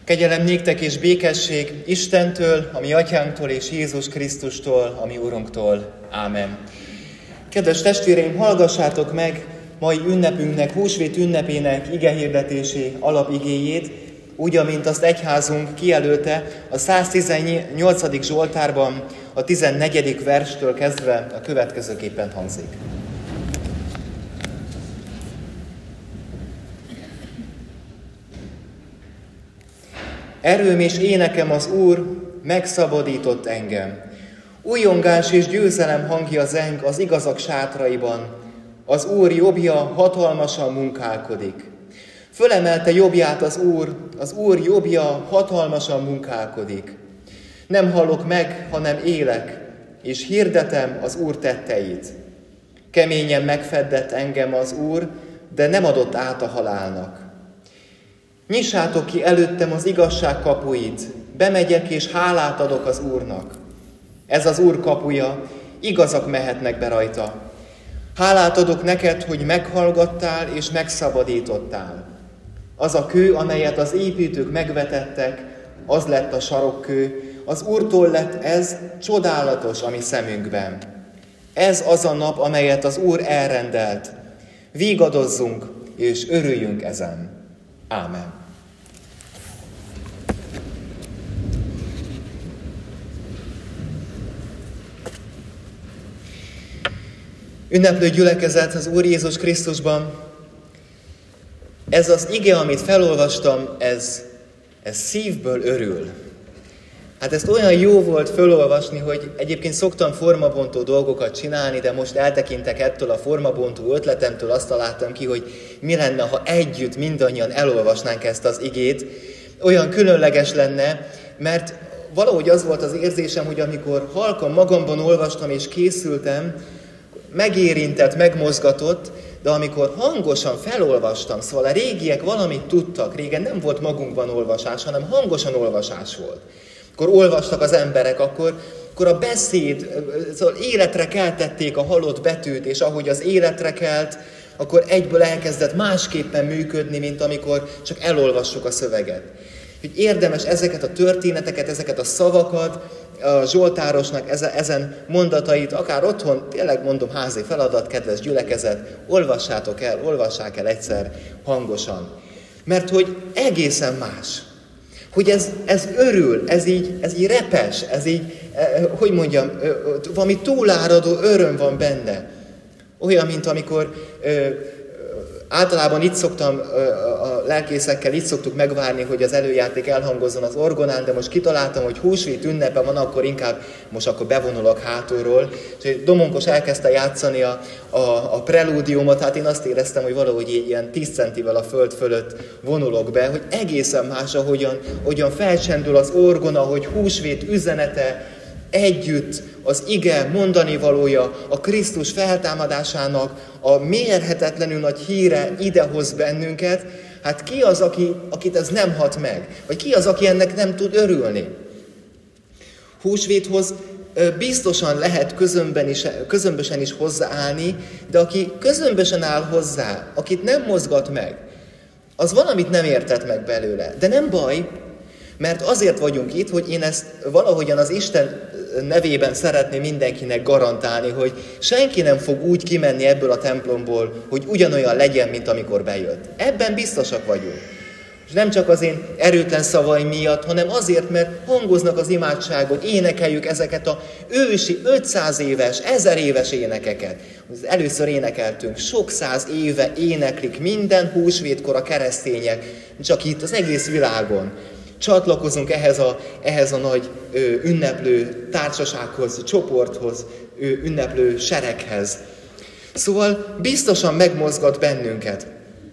Kegyelem néktek és békesség Istentől, a mi Atyánktól és Jézus Krisztustól, a mi Urunktól. Ámen. Kedves testvéreim, hallgassátok meg mai ünnepünknek, húsvét ünnepének igehirdetési alapigéjét, úgy, amint azt egyházunk kijelölte a 118. Zsoltárban, a 14. verstől kezdve a következőképpen hangzik. Erőm és énekem az Úr megszabadított engem. Újongás és győzelem hangja zeng az igazak sátraiban. Az Úr jobbja hatalmasan munkálkodik. Fölemelte jobbját az Úr jobbja hatalmasan munkálkodik. Nem hallok meg, hanem élek, és hirdetem az Úr tetteit. Keményen megfeddett engem az Úr, de nem adott át a halálnak. Nyissátok ki előttem az igazság kapuit, bemegyek és hálát adok az Úrnak. Ez az Úr kapuja, igazak mehetnek be rajta. Hálát adok neked, hogy meghallgattál és megszabadítottál. Az a kő, amelyet az építők megvetettek, az lett a sarokkő, az Úrtól lett ez csodálatos a mi szemünkben. Ez az a nap, amelyet az Úr elrendelt. Vígadozzunk és örüljünk ezen. Ámen. Ünneplő gyülekezet az Úr Jézus Krisztusban, ez az ige, amit felolvastam, ez szívből örül. Hát ezt olyan jó volt felolvasni, hogy egyébként szoktam formabontó dolgokat csinálni, de most eltekintek ettől a formabontó ötletemtől, azt találtam ki, hogy mi lenne, ha együtt mindannyian elolvasnánk ezt az igét. Olyan különleges lenne, mert valahogy az volt az érzésem, hogy amikor halkan magamban olvastam és készültem, megérintett, megmozgatott, de amikor hangosan felolvastam, szóval a régiek valamit tudtak, régen nem volt magunkban olvasás, hanem hangosan olvasás volt. Akkor olvastak az emberek, akkor a beszéd, szóval életre keltették a halott betűt, és ahogy az életre kelt, akkor egyből elkezdett másképpen működni, mint amikor csak elolvassuk a szöveget. Úgyhogy érdemes ezeket a történeteket, ezeket a szavakat, a zsoltárosnak ezen mondatait, akár otthon, tényleg mondom, házi feladat, kedves gyülekezet, olvassák el egyszer hangosan. Mert hogy egészen más. Hogy ez örül, ez így repes, ez így, hogy mondjam, valami túláradó öröm van benne. Olyan, mint amikor általában itt szoktam, a lelkészekkel itt szoktuk megvárni, hogy az előjáték elhangozzon az orgonán, de most kitaláltam, hogy húsvét ünnepe van, akkor inkább most akkor bevonulok hátulról. És Domonkos elkezdte játszani a prelúdiumot, hát én azt éreztem, hogy valahogy ilyen 10 centivel a föld fölött vonulok be, hogy egészen más, ahogyan felcsendül az orgona, hogy húsvét üzenete, együtt az ige mondani valója, a Krisztus feltámadásának a mérhetetlenül nagy híre idehoz bennünket, hát ki az, akit ez nem hat meg? Vagy ki az, aki ennek nem tud örülni? Húsvéthoz biztosan lehet közömbösen is hozzáállni, de aki közömbösen áll hozzá, akit nem mozgat meg, az valamit nem értett meg belőle. De nem baj, mert azért vagyunk itt, hogy én ezt valahogyan az Isten nevében szeretném mindenkinek garantálni, hogy senki nem fog úgy kimenni ebből a templomból, hogy ugyanolyan legyen, mint amikor bejött. Ebben biztosak vagyunk. És nem csak az én erőtlen szavaim miatt, hanem azért, mert hangoznak az imádságok, énekeljük ezeket a ősi 500 éves, 1000 éves énekeket. Először énekeltünk, sok száz éve éneklik minden húsvétkor a keresztények, csak itt az egész világon. Csatlakozunk ehhez a nagy ünneplő társasághoz, csoporthoz, ünneplő sereghez. Szóval biztosan megmozgat bennünket.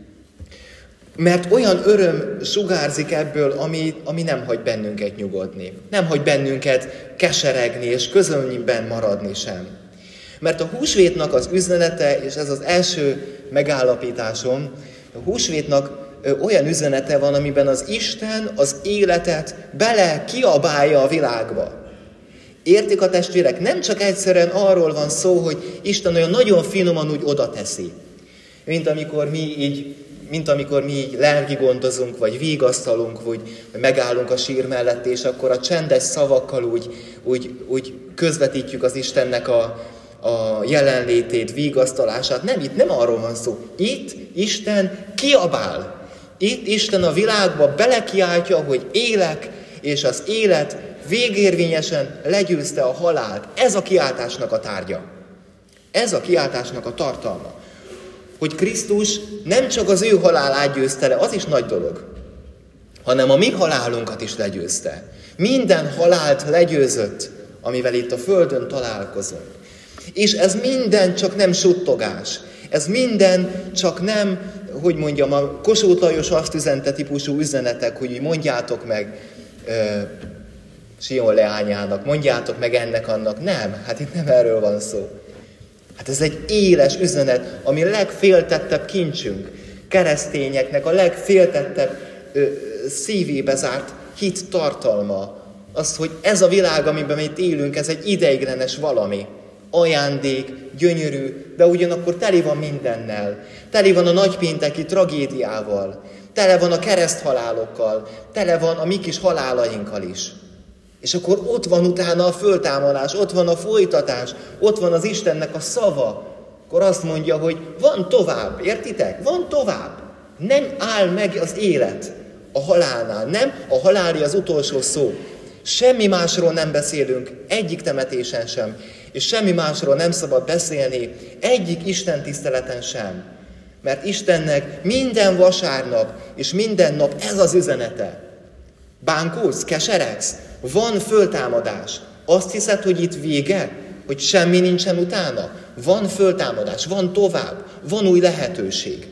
Mert olyan öröm sugárzik ebből, ami nem hagy bennünket nyugodni. Nem hagy bennünket keseregni és közönyben maradni sem. Mert a húsvétnak az üzenete, és ez az első megállapításom, a húsvétnak olyan üzenete van, amiben az Isten az életet bele kiabálja a világba. Értik a testvérek? Nem csak egyszerűen arról van szó, hogy Isten olyan nagyon finoman úgy oda teszi. Mint amikor mi így mint amikor mi így lelki gondozunk, vagy vigasztalunk, vagy megállunk a sír mellett, és akkor a csendes szavakkal úgy közvetítjük az Istennek a jelenlétét, vigasztalását. Nem, itt nem arról van szó. Itt Isten kiabál. Itt Isten a világba belekiáltja, hogy élek, és az élet végérvényesen legyőzte a halált. Ez a kiáltásnak a tárgya. Ez a kiáltásnak a tartalma. Hogy Krisztus nem csak az ő halálát győzte le, az is nagy dolog, hanem a mi halálunkat is legyőzte. Minden halált legyőzött, amivel itt a földön találkozunk. És ez minden csak nem suttogás. Ez minden csak nem, hogy mondjam, a Kossuth Lajos azt üzente típusú üzenetek, hogy mondjátok meg Sion leányának, mondjátok meg ennek-annak. Nem, hát itt nem erről van szó. Hát ez egy éles üzenet, ami a legféltettebb kincsünk, keresztényeknek a legféltettebb szívébe zárt hit tartalma. Az, hogy ez a világ, amiben itt élünk, ez egy ideiglenes valami. Ajándék, gyönyörű, de ugyanakkor teli van mindennel. Teli van a nagypénteki tragédiával, tele van a kereszthalálokkal, tele van a mi kis halálainkkal is. És akkor ott van utána a föltámadás, ott van a folytatás, ott van az Istennek a szava. Akkor azt mondja, hogy van tovább, értitek? Van tovább. Nem áll meg az élet a halálnál, nem a haláli az utolsó szó. Semmi másról nem beszélünk, egyik temetésen sem, és semmi másról nem szabad beszélni, egyik Isten tiszteleten sem. Mert Istennek minden vasárnap és minden nap ez az üzenete. Bánkulsz, keseregsz, van föltámadás. Azt hiszed, hogy itt vége? Hogy semmi nincsen utána? Van föltámadás, van tovább, van új lehetőség.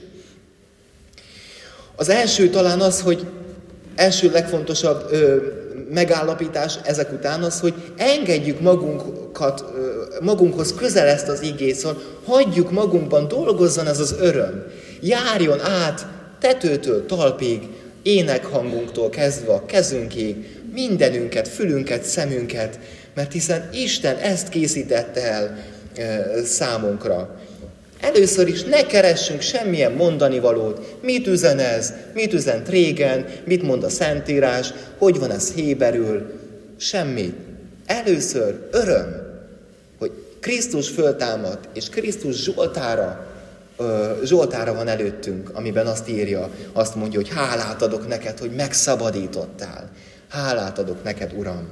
Az első talán az, hogy első legfontosabb megállapítás ezek után az, hogy engedjük magunkhoz közel ezt az igét, szóval hagyjuk magunkban, dolgozzon ez az öröm. Járjon át tetőtől talpig, énekhangunktól kezdve a kezünkig, mindenünket, fülünket, szemünket, mert hiszen Isten ezt készítette el számunkra. Először is ne keressünk semmilyen mondanivalót. Mit üzen ez? Mit üzent régen? Mit mond a Szentírás? Hogy van ez héberül? Semmit. Először öröm, hogy Krisztus föltámadt, és Krisztus Zsoltára van előttünk, amiben azt írja, azt mondja, hogy hálát adok neked, hogy megszabadítottál. Hálát adok neked, Uram.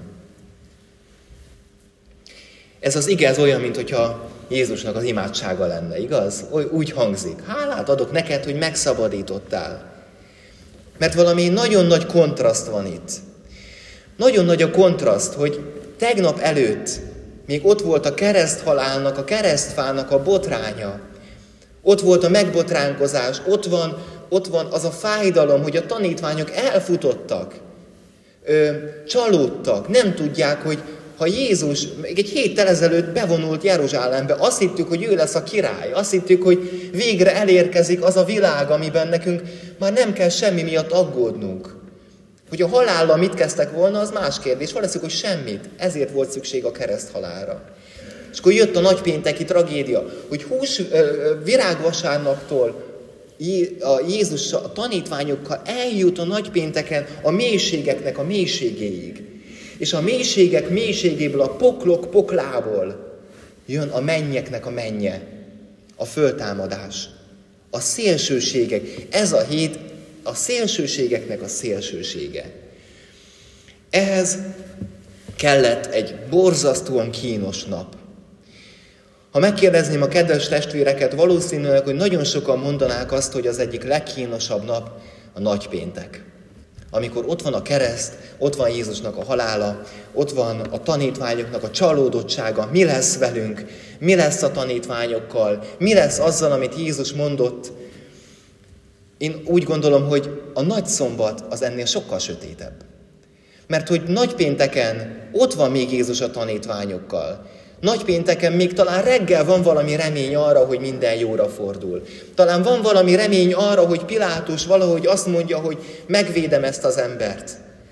Ez az ige, ez olyan, mintha Jézusnak az imádsága lenne, igaz? Úgy hangzik. Hálát adok neked, hogy megszabadítottál. Mert valami nagyon nagy kontraszt van itt. Nagyon nagy a kontraszt, hogy tegnap előtt még ott volt a kereszthalálnak, a keresztfának a botránya. Ott volt a megbotránkozás, ott van az a fájdalom, hogy a tanítványok elfutottak, csalódtak, nem tudják, hogy ha Jézus még egy héttel ezelőtt bevonult Jeruzsálembe, azt hittük, hogy ő lesz a király, azt hittük, hogy végre elérkezik az a világ, amiben nekünk már nem kell semmi miatt aggódnunk. Hogy a halállal mit kezdtek volna, az más kérdés. Valószínűleg, hogy semmit. Ezért volt szükség a kereszthalálra. És akkor jött a nagypénteki tragédia, hogy virágvasárnaptól a Jézus a tanítványokkal eljut a nagypénteken a mélységeknek a mélységéig. És a mélységek mélységéből, a poklok poklából jön a mennyeknek a mennye, a föltámadás, a szélsőségek. Ez a hét a szélsőségeknek a szélsősége. Ehhez kellett egy borzasztóan kínos nap. Ha megkérdezném a kedves testvéreket, valószínűleg, hogy nagyon sokan mondanák azt, hogy az egyik legkínosabb nap a nagypéntek. Amikor ott van a kereszt, ott van Jézusnak a halála, ott van a tanítványoknak a csalódottsága, mi lesz velünk, mi lesz a tanítványokkal, mi lesz azzal, amit Jézus mondott. Én úgy gondolom, hogy a nagyszombat az ennél sokkal sötétebb. Mert hogy nagypénteken ott van még Jézus a tanítványokkal. Nagypénteken még talán reggel van valami remény arra, hogy minden jóra fordul. Talán van valami remény arra, hogy Pilátus valahogy azt mondja, hogy megvédem ezt az embert.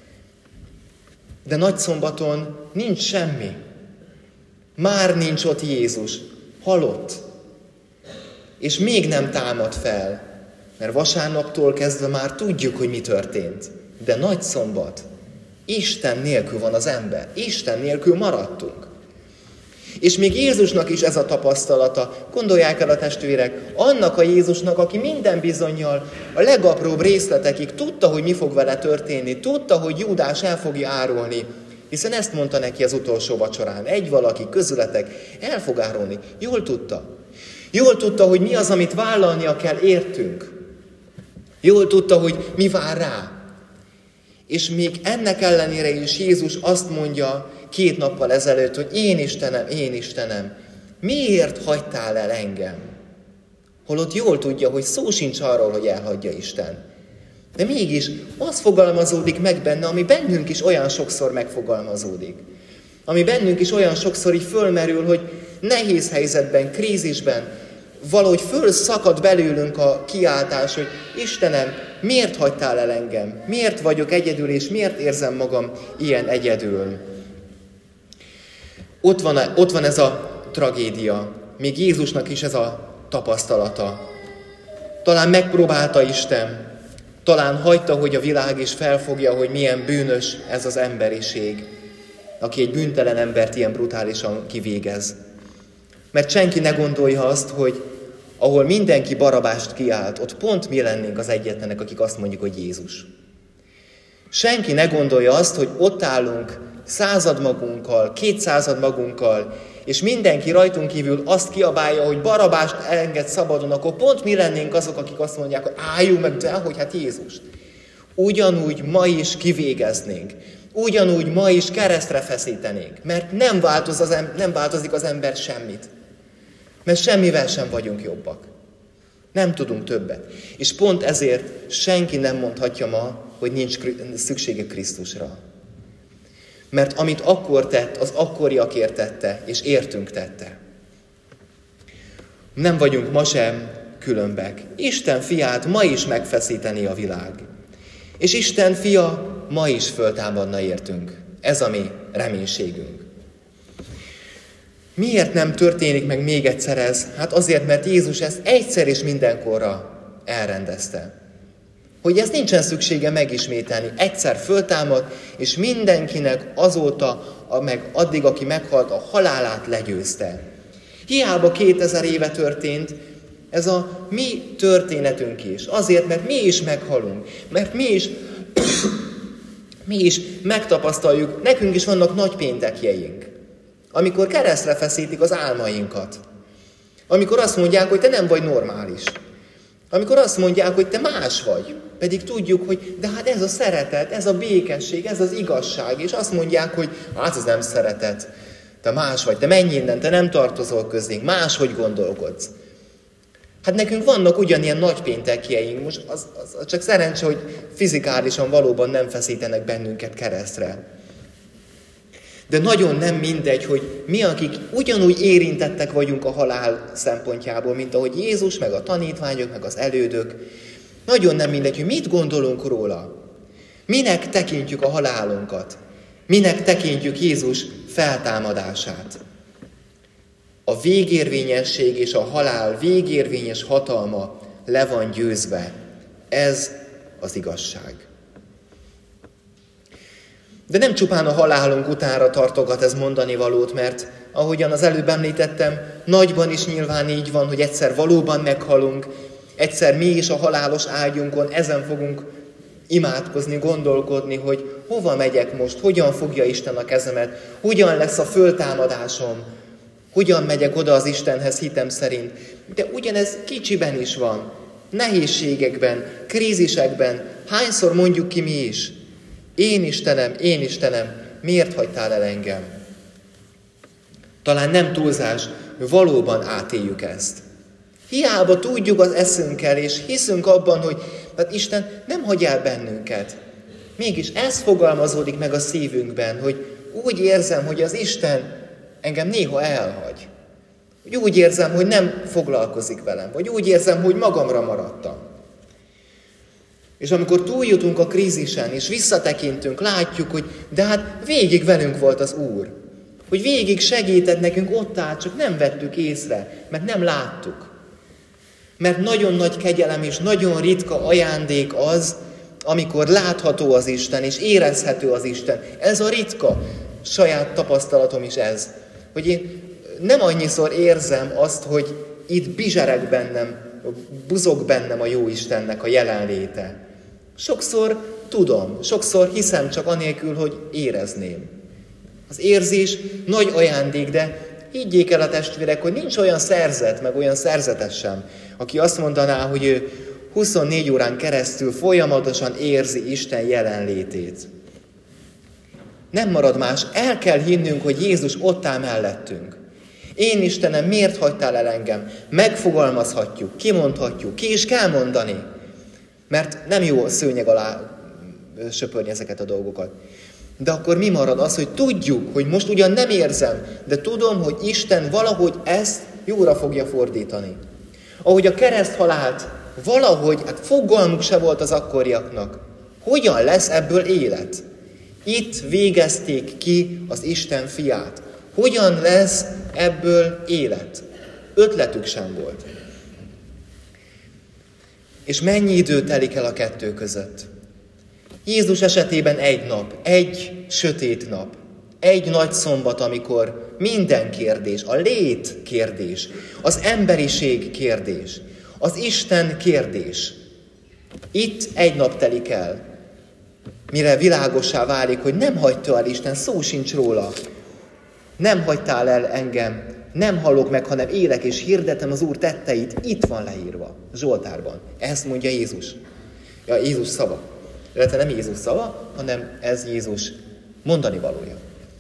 De nagyszombaton nincs semmi. Már nincs ott Jézus. Halott. És még nem támad fel. Mert vasárnaptól kezdve már tudjuk, hogy mi történt. De nagy szombat. Isten nélkül van az ember. Isten nélkül maradtunk. És még Jézusnak is ez a tapasztalata. Gondolják el a testvérek, annak a Jézusnak, aki minden bizonnyal a legapróbb részletekig tudta, hogy mi fog vele történni, tudta, hogy Júdás el fogja árulni, hiszen ezt mondta neki az utolsó vacsorán. Egy valaki közületek el fog árulni. Jól tudta. Jól tudta, hogy mi az, amit vállalnia kell értünk. Jól tudta, hogy mi vár rá. És még ennek ellenére is Jézus azt mondja 2 nappal ezelőtt, hogy én Istenem, miért hagytál el engem? Holott jól tudja, hogy szó sincs arról, hogy elhagyja Isten. De mégis az fogalmazódik meg benne, ami bennünk is olyan sokszor megfogalmazódik. Ami bennünk is olyan sokszor így fölmerül, hogy nehéz helyzetben, krízisben, valahogy fölszakad belőlünk a kiáltás, hogy Istenem, miért hagytál el engem? Miért vagyok egyedül, és miért érzem magam ilyen egyedül? Ott van ez a tragédia. Még Jézusnak is ez a tapasztalata. Talán megpróbálta Isten, talán hagyta, hogy a világ is felfogja, hogy milyen bűnös ez az emberiség, aki egy bűntelen embert ilyen brutálisan kivégez. Mert senki ne gondolja azt, hogy ahol mindenki Barabást kiált, ott pont mi lennénk az egyetlenek, akik azt mondjuk, hogy Jézus. Senki ne gondolja azt, hogy ott állunk 100 magunkkal, 200 magunkkal, és mindenki rajtunk kívül azt kiabálja, hogy Barabást enged szabadon, akkor pont mi lennénk azok, akik azt mondják, hogy álljunk meg, dehogy hát Jézust. Ugyanúgy ma is kivégeznénk. Ugyanúgy ma is keresztre feszítenénk. Mert nem változik az ember semmit. Mert semmivel sem vagyunk jobbak. Nem tudunk többet. És pont ezért senki nem mondhatja ma, hogy nincs szüksége Krisztusra. Mert amit akkor tett, az akkoriakért tette, és értünk tette. Nem vagyunk ma sem különbek. Isten fiát ma is megfeszíteni a világ. És Isten fia ma is föltámadna értünk. Ez a mi reménységünk. Miért nem történik meg még egyszer ez? Hát azért, mert Jézus ezt egyszer és mindenkorra elrendezte. Hogy ezt nincsen szüksége megismételni. Egyszer föltámad, és mindenkinek azóta, meg addig, aki meghalt, a halálát legyőzte. Hiába 2000 éve történt, ez a mi történetünk is. Azért, mert mi is meghalunk. Mert mi is megtapasztaljuk, nekünk is vannak nagy péntekjeink. Amikor keresztre feszítik az álmainkat. Amikor azt mondják, hogy te nem vagy normális. Amikor azt mondják, hogy te más vagy. Pedig tudjuk, hogy de hát ez a szeretet, ez a békesség, ez az igazság. És azt mondják, hogy hát ez nem szeretet. Te más vagy, te menj innen, te nem tartozol közénk, máshogy gondolkodsz. Hát nekünk vannak ugyanilyen nagy péntekjeink, most az csak szerencse, hogy fizikálisan valóban nem feszítenek bennünket keresztre. De nagyon nem mindegy, hogy mi, akik ugyanúgy érintettek vagyunk a halál szempontjából, mint ahogy Jézus, meg a tanítványok, meg az elődök. Nagyon nem mindegy, hogy mit gondolunk róla. Minek tekintjük a halálunkat? Minek tekintjük Jézus feltámadását? A végérvényesség és a halál végérvényes hatalma le van győzve. Ez az igazság. De nem csupán a halálunk utánra tartogat ez mondani valót, mert ahogyan az előbb említettem, nagyban is nyilván így van, hogy egyszer valóban meghalunk, egyszer mi is a halálos ágyunkon ezen fogunk imádkozni, gondolkodni, hogy hova megyek most, hogyan fogja Isten a kezemet, hogyan lesz a föltámadásom, hogyan megyek oda az Istenhez hitem szerint. De ugyanez kicsiben is van, nehézségekben, krízisekben, hányszor mondjuk ki mi is. Én Istenem, miért hagytál el engem? Talán nem túlzás, valóban átéljük ezt. Hiába tudjuk az eszünkkel, és hiszünk abban, hogy hát Isten nem hagy el bennünket. Mégis ez fogalmazódik meg a szívünkben, hogy úgy érzem, hogy az Isten engem néha elhagy. Hogy úgy érzem, hogy nem foglalkozik velem, vagy úgy érzem, hogy magamra maradtam. És amikor túljutunk a krízisen, és visszatekintünk, látjuk, hogy de hát végig velünk volt az Úr. Hogy végig segített nekünk, ott állt, csak nem vettük észre, mert nem láttuk. Mert nagyon nagy kegyelem és nagyon ritka ajándék az, amikor látható az Isten és érezhető az Isten. Ez a ritka. Saját tapasztalatom is ez. Hogy én nem annyiszor érzem azt, hogy itt bizsereg bennem, buzog bennem a jó Istennek a jelenléte. Sokszor tudom, sokszor hiszem csak anélkül, hogy érezném. Az érzés nagy ajándék, de higgyék el a testvérek, hogy nincs olyan szerzet, meg olyan szerzetes sem, aki azt mondaná, hogy ő 24 órán keresztül folyamatosan érzi Isten jelenlétét. Nem marad más, el kell hinnünk, hogy Jézus ott áll mellettünk. Én Istenem, miért hagytál el engem? Megfogalmazhatjuk, kimondhatjuk, ki is kell mondani. Mert nem jó szőnyeg alá söpörni ezeket a dolgokat. De akkor mi marad? Az, hogy tudjuk, hogy most ugyan nem érzem, de tudom, hogy Isten valahogy ezt jóra fogja fordítani. Ahogy a kereszthalált valahogy, fogalmuk se volt az akkoriaknak. Hogyan lesz ebből élet? Itt végezték ki az Isten fiát. Hogyan lesz ebből élet? Ötletük sem volt. És mennyi idő telik el a kettő között? Jézus esetében egy nap, egy sötét nap, egy nagy szombat, amikor minden kérdés, a lét kérdés, az emberiség kérdés, az Isten kérdés. Itt egy nap telik el, mire világossá válik, hogy nem hagyta el Isten, szó sincs róla. Nem hagytál el engem, nem hallok meg, hanem élek és hirdetem az Úr tetteit. Itt van leírva, Zsoltárban. Ezt mondja Jézus. Ja, Jézus szava. Illetve nem Jézus szava, hanem ez Jézus mondani valója.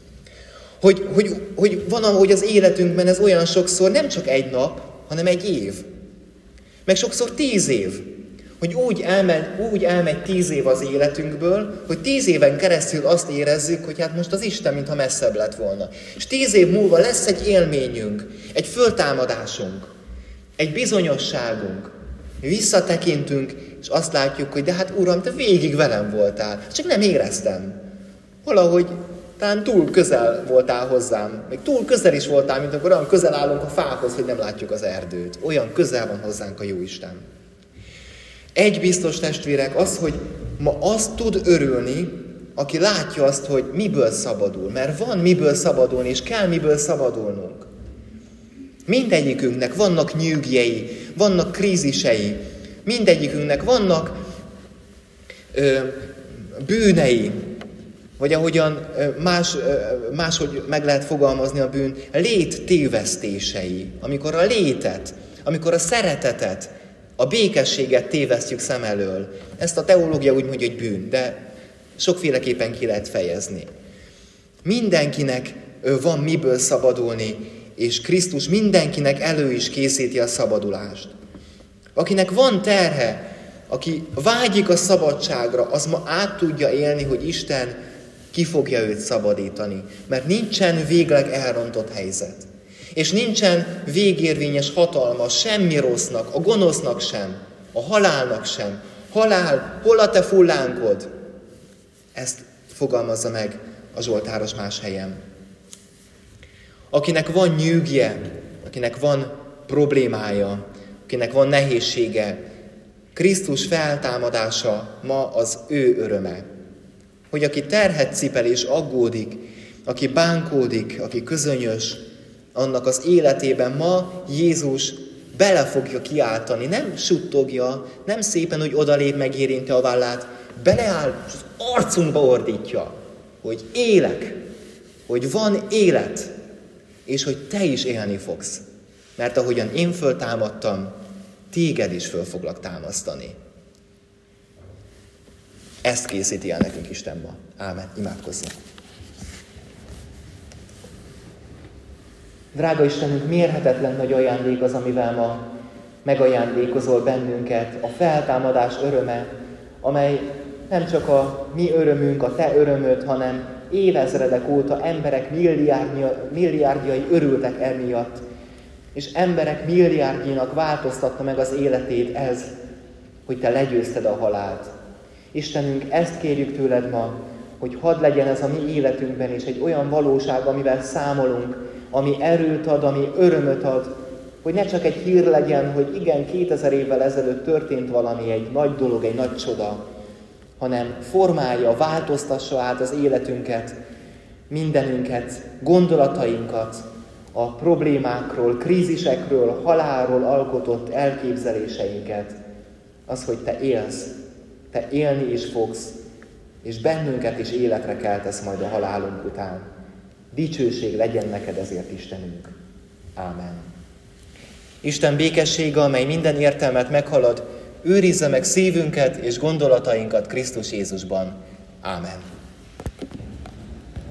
Hogy van, ahogy az életünkben ez olyan sokszor nem csak egy nap, hanem egy év. Meg sokszor 10 év. Hogy úgy elmegy 10 év az életünkből, hogy 10 éven keresztül azt érezzük, hogy hát most az Isten, mintha messzebb lett volna. És 10 év múlva lesz egy élményünk, egy föltámadásunk, egy bizonyosságunk. Visszatekintünk, és azt látjuk, hogy de hát Uram, te végig velem voltál, csak nem éreztem. Valahogy talán túl közel voltál hozzám, még túl közel is voltál, mint akkor olyan közel állunk a fához, hogy nem látjuk az erdőt. Olyan közel van hozzánk a jó Isten. Egy biztos, testvérek, az, hogy ma azt tud örülni, aki látja azt, hogy miből szabadul. Mert van miből szabadulni, és kell miből szabadulnunk. Mindegyikünknek vannak nyűgjei, vannak krízisei, mindegyikünknek vannak bűnei, vagy ahogyan máshogy meg lehet fogalmazni a bűn, léttévesztései. Amikor a létet, amikor a szeretetet, a békességet tévesztjük szem elől. Ezt a teológia úgy mondja, hogy bűn, de sokféleképpen ki lehet fejezni. Mindenkinek van miből szabadulni, és Krisztus mindenkinek elő is készíti a szabadulást. Akinek van terhe, aki vágyik a szabadságra, az ma át tudja élni, hogy Isten ki fogja őt szabadítani. Mert nincsen végleg elrontott helyzet. És nincsen végérvényes hatalma semmi rossznak, a gonosznak sem, a halálnak sem. Halál, hol a te fullánkod? Ezt fogalmazza meg a zsoltáros más helyen. Akinek van nyűgje, akinek van problémája, akinek van nehézsége, Krisztus feltámadása ma az ő öröme. Hogy aki terhet cipel és aggódik, aki bánkódik, aki közönyös, annak az életében ma Jézus bele fogja kiáltani, nem suttogja, nem szépen, hogy odalép megérinti a vállát, beleáll, és az arcunkba ordítja, hogy élek, hogy van élet, és hogy te is élni fogsz. Mert ahogyan én föltámadtam, téged is föl foglak támasztani. Ezt készíti el nekünk Isten ma. Ámen. Imádkozzunk. Drága Istenünk, mérhetetlen nagy ajándék az, amivel ma megajándékozol bennünket, a feltámadás öröme, amely nem csak a mi örömünk, a te örömöd, hanem évezredek óta emberek milliárdjai örültek emiatt, és emberek milliárdjának változtatta meg az életét ez, hogy te legyőzted a halált. Istenünk, ezt kérjük tőled ma, hogy hadd legyen ez a mi életünkben is egy olyan valóság, amivel számolunk, ami erőt ad, ami örömöt ad, Hogy ne csak egy hír legyen, hogy igen, 2000 évvel ezelőtt történt valami, egy nagy dolog, egy nagy csoda, hanem formálja, változtassa át az életünket, mindenünket, gondolatainkat, a problémákról, krízisekről, halálról alkotott elképzeléseinket. Az, hogy te élsz, te élni is fogsz, és bennünket is életre keltesz majd a halálunk után. Dicsőség legyen neked ezért, Istenünk. Ámen. Isten békessége, amely minden értelmet meghalad, őrizze meg szívünket és gondolatainkat Krisztus Jézusban. Ámen.